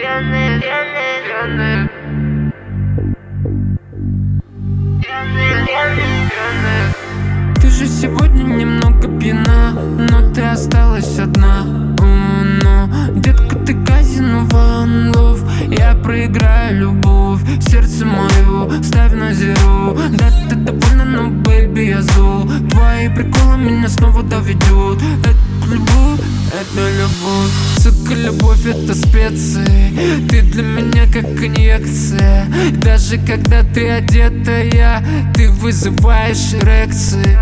Ты же сегодня немного пьяна, но ты осталась одна. Но, детка, ты казино One Love. Я проиграю любовь, сердце мое ставь на зеро. Да, ты довольна, но, бэйби, я зол. Твои приколы меня снова доведет. Это любовь, это любовь. Сука, любовь — это специи. Ты для меня как инъекция. Даже когда ты одетая, ты вызываешь эрекции.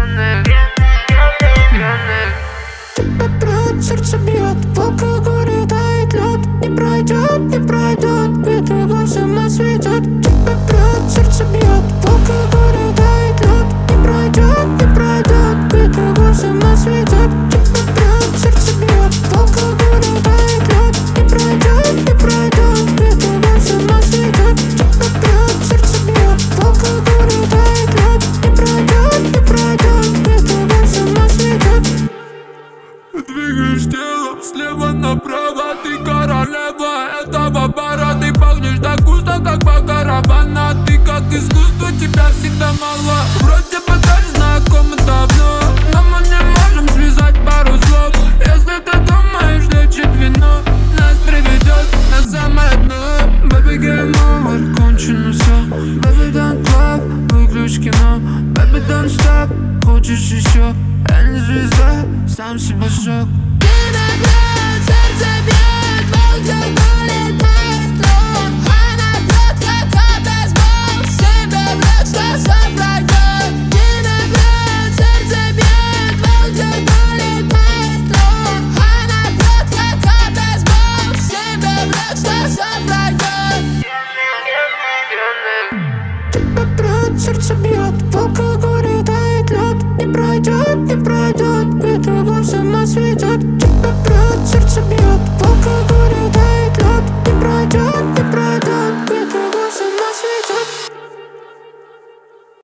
Тебя прет, сердце бьет, в алкоголе тает лед. Не пройдет, не пройдет, ведь его с ума сведет. Тебя прет, сердце бьет, в алкоголе тает лед. Не пройдет, не пройдет, ведь его с ума сведет. Тебя прет, сердце бьет, в алкоголе тает лед. Не пройдет, не пройдет, ведь его с ума сведет. Тебя прет, сердце бьет, в алкоголе тает лед. Не пройдет, не пройдет, ведь его с ума сведет. Двигаешь телом слева направо, ты королева этого бара. Ты пахнешь так вкусно, как бакаравана. Ты как искусство, тебя всегда мало. Вроде бы даже знакомы давно, но мы не можем связать пару слов. Если ты думаешь, лечит вино нас приведет на самое дно. Baby, game over, кончено все. Baby, don't love, выключ кино. Baby, don't stop, хочешь еще? Я не звезда, сам себе шок. Виноград, сердце бьет, в алкоголе тает лед. Она пьет, как обезбол, себе врет, что все пройдет. Виноград, сердце бьет, в алкоголе тает лед. Она пьет, как обезбол, себе врет, что все пройдет. Тебя прет, сердце бьет, в алкоголе тает лед. Не пройдет, не пройдет, ведь его с ума сведет. Тебя прет, сердце бьет, в алкоголе тает лед.